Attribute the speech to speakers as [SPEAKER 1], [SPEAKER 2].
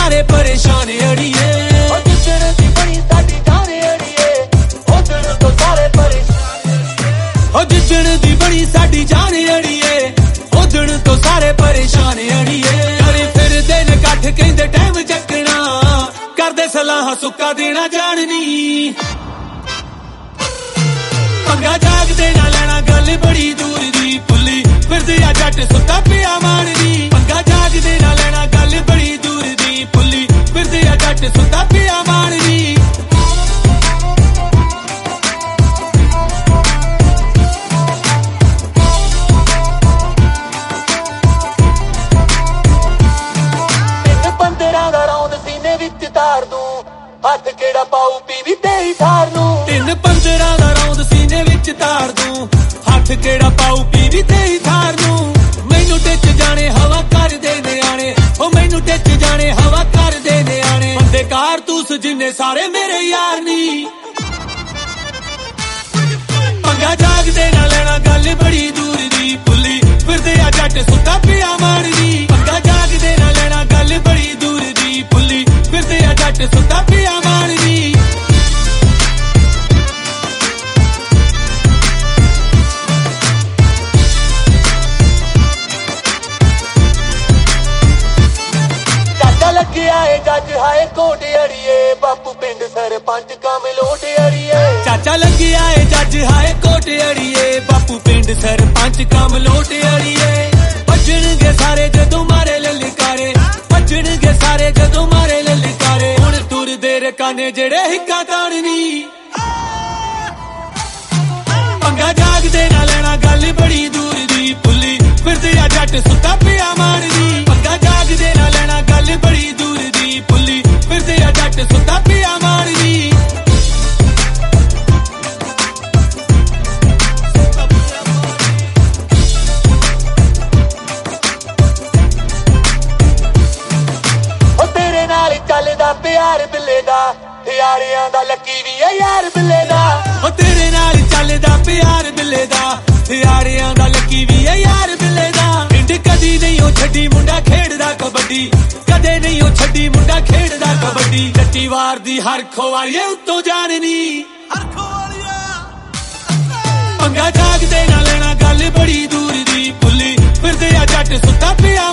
[SPEAKER 1] सारे परेशान अड़िए जिदण दी बनी साडी जान अड़िए उदण तो सारे परेशान जिदण दी बनी साडी जान अड़िए उदण तो सारे परेशान अड़िए करी फिर दिन कठ कहंदे टाइम चकना करदे सलाह सुक्का देना जाननी पंगा जाग देना लेना गल बड़ी दूर दी पुली फिरदे आ जट सुता पिया मारनी पंगा जाग देना लेना गल बड़ी दूर दी पुली फिरदे आ जट सुता पिया मारनी हथ केड़ा पाऊ पीवी तेरी थार नू 3-15 दा रौंद सीने विच तार दूं हथ केड़ा पाऊ पीवी तेरी थार नू मैनू टिच जाने हवा कर दे नियाणे ओ मैनू टिच जाने हवा कर दे नियाणे बंदे कारतूस जिन्ने सारे मेरे यार नी पंगा जाग दे ना लेना गल बड़ी दूर दी पुली फिरदे आ जट सुता पिया मारनी पंगा जाग दे ना लेना गल बड़ी दूर दी पुली फिरदे आ जट सुता पिया मारनी चाचा लगे आए जज हाए कोट अड़िए बापू पिंड सरपंच कमलोट अड़िए चाचा लगे आए जज हाए कोट अड़िए बापू पिंड सरपंच कमलोट अड़िए भजणगे सारे जदों मारे ललकारे भजणगे सारे जदों मारे ललकारे हुण तुरदे रकाने जेड़े हिक्का ताड़नी पंगा जाग दे ना लेना गल बड़ी दूर दी पुली फिरदे आ जट सुता पिया मारनी पंगा जाग दे ना लेना गल बड़ी दूर दी पुली फिरदे आ जट सुता पिया मारनी चलदा प्यार बिल्ले दा यारियां दा लकी वी है यार बिल्ले दा ओ तेरे नाल चलदा प्यार बिल्ले दा यारियां दा लकी वी है यार बिल्ले दा पिंड कदी नहीं ओ छड्डी मुंडा खेड़दा कबड्डी कदे नहीं ओ छड्डी मुंडा खेड़दा कबड्डी जट्टी वार दी हर खोवालिए उत्तों जाननी हर खोवालिया पंगा जाग दे ना लेना गल बड़ी दूर दी पुली फिरदे आ जट सुता पिया